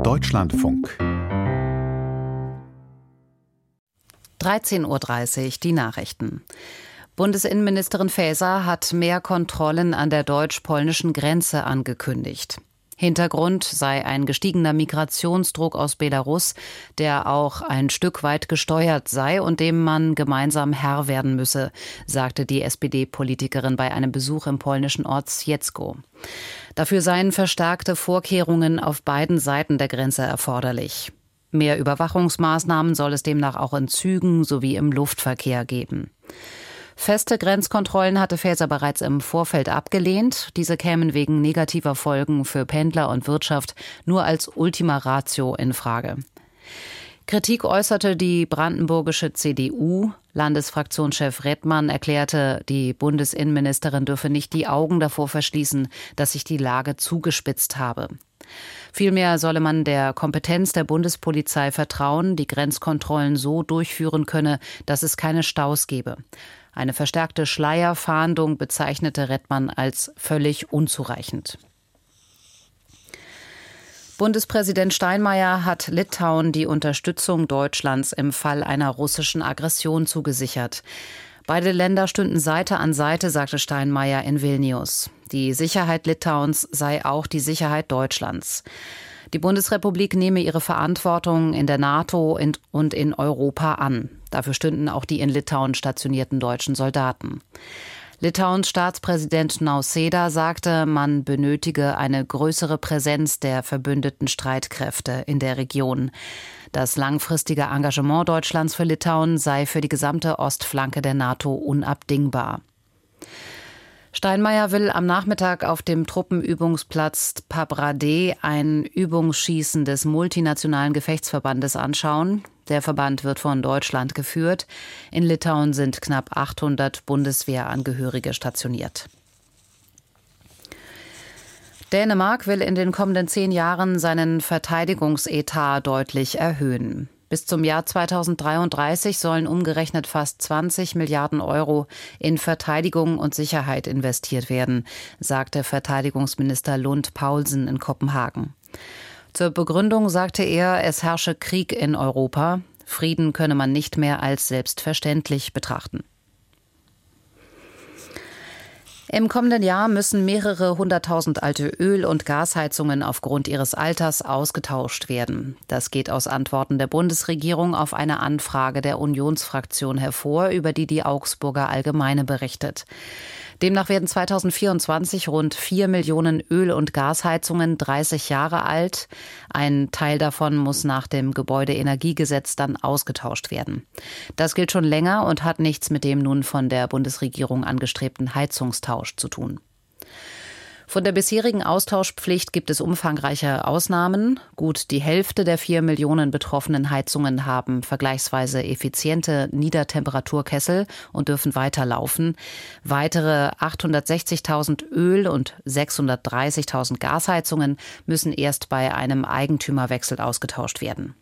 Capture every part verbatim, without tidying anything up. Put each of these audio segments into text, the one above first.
Deutschlandfunk. dreizehn Uhr dreißig, die Nachrichten. Bundesinnenministerin Faeser hat mehr Kontrollen an der deutsch-polnischen Grenze angekündigt. Hintergrund sei ein gestiegener Migrationsdruck aus Belarus, der auch ein Stück weit gesteuert sei und dem man gemeinsam Herr werden müsse, sagte die S P D-Politikerin bei einem Besuch im polnischen Ort Siecko. Dafür seien verstärkte Vorkehrungen auf beiden Seiten der Grenze erforderlich. Mehr Überwachungsmaßnahmen soll es demnach auch in Zügen sowie im Luftverkehr geben. Feste Grenzkontrollen hatte Faeser bereits im Vorfeld abgelehnt. Diese kämen wegen negativer Folgen für Pendler und Wirtschaft nur als Ultima Ratio in Frage. Kritik äußerte die brandenburgische C D U. Landesfraktionschef Redmann erklärte, die Bundesinnenministerin dürfe nicht die Augen davor verschließen, dass sich die Lage zugespitzt habe. Vielmehr solle man der Kompetenz der Bundespolizei vertrauen, die Grenzkontrollen so durchführen könne, dass es keine Staus gebe. Eine verstärkte Schleierfahndung bezeichnete Redmann als völlig unzureichend. Bundespräsident Steinmeier hat Litauen die Unterstützung Deutschlands im Fall einer russischen Aggression zugesichert. Beide Länder stünden Seite an Seite, sagte Steinmeier in Vilnius. Die Sicherheit Litauens sei auch die Sicherheit Deutschlands. Die Bundesrepublik nehme ihre Verantwortung in der NATO und in Europa an. Dafür stünden auch die in Litauen stationierten deutschen Soldaten. Litauens Staatspräsident Nausėda sagte, man benötige eine größere Präsenz der verbündeten Streitkräfte in der Region. Das langfristige Engagement Deutschlands für Litauen sei für die gesamte Ostflanke der NATO unabdingbar. Steinmeier will am Nachmittag auf dem Truppenübungsplatz Pabradė ein Übungsschießen des multinationalen Gefechtsverbandes anschauen. Der Verband wird von Deutschland geführt. In Litauen sind knapp achthundert Bundeswehrangehörige stationiert. Dänemark will in den kommenden zehn Jahren seinen Verteidigungsetat deutlich erhöhen. Bis zum Jahr zweitausenddreiunddreißig sollen umgerechnet fast zwanzig Milliarden Euro in Verteidigung und Sicherheit investiert werden, sagte Verteidigungsminister Lund Poulsen in Kopenhagen. Zur Begründung sagte er, es herrsche Krieg in Europa. Frieden könne man nicht mehr als selbstverständlich betrachten. Im kommenden Jahr müssen mehrere hunderttausend alte Öl- und Gasheizungen aufgrund ihres Alters ausgetauscht werden. Das geht aus Antworten der Bundesregierung auf eine Anfrage der Unionsfraktion hervor, über die die Augsburger Allgemeine berichtet. Demnach werden zweitausendvierundzwanzig rund vier Millionen Öl- und Gasheizungen dreißig Jahre alt. Ein Teil davon muss nach dem Gebäudeenergiegesetz dann ausgetauscht werden. Das gilt schon länger und hat nichts mit dem nun von der Bundesregierung angestrebten Heizungstausch zu tun. Von der bisherigen Austauschpflicht gibt es umfangreiche Ausnahmen. Gut die Hälfte der vier Millionen betroffenen Heizungen haben vergleichsweise effiziente Niedertemperaturkessel und dürfen weiterlaufen. Weitere achthundertsechzigtausend Öl- und sechshundertdreißigtausend Gasheizungen müssen erst bei einem Eigentümerwechsel ausgetauscht werden.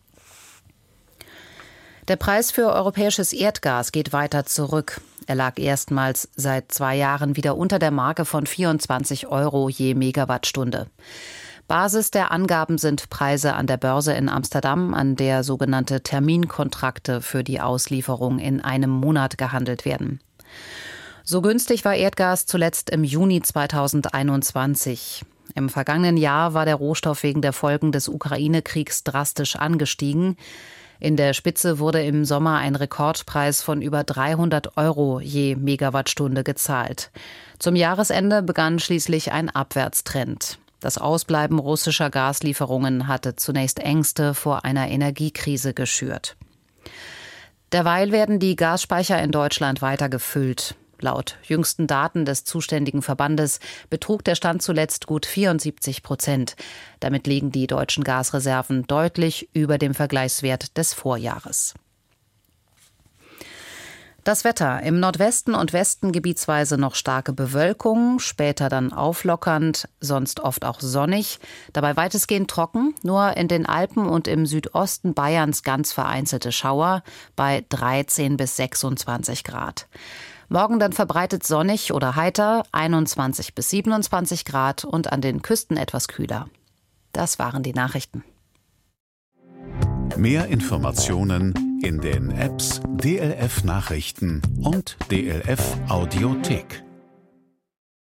Der Preis für europäisches Erdgas geht weiter zurück. Er lag erstmals seit zwei Jahren wieder unter der Marke von vierundzwanzig Euro je Megawattstunde. Basis der Angaben sind Preise an der Börse in Amsterdam, an der sogenannte Terminkontrakte für die Auslieferung in einem Monat gehandelt werden. So günstig war Erdgas zuletzt im Juni zweitausendeinundzwanzig. Im vergangenen Jahr war der Rohstoff wegen der Folgen des Ukraine-Kriegs drastisch angestiegen. In der Spitze wurde im Sommer ein Rekordpreis von über dreihundert Euro je Megawattstunde gezahlt. Zum Jahresende begann schließlich ein Abwärtstrend. Das Ausbleiben russischer Gaslieferungen hatte zunächst Ängste vor einer Energiekrise geschürt. Derweil werden die Gasspeicher in Deutschland weiter gefüllt. Laut jüngsten Daten des zuständigen Verbandes betrug der Stand zuletzt gut vierundsiebzig Prozent. Damit liegen die deutschen Gasreserven deutlich über dem Vergleichswert des Vorjahres. Das Wetter: Im Nordwesten und Westen gebietsweise noch starke Bewölkung, später dann auflockernd, sonst oft auch sonnig, dabei weitestgehend trocken, nur in den Alpen und im Südosten Bayerns ganz vereinzelte Schauer bei dreizehn bis sechsundzwanzig Grad. Morgen dann verbreitet sonnig oder heiter, einundzwanzig bis siebenundzwanzig Grad und an den Küsten etwas kühler. Das waren die Nachrichten. Mehr Informationen in den Apps D L F Nachrichten und D L F Audiothek.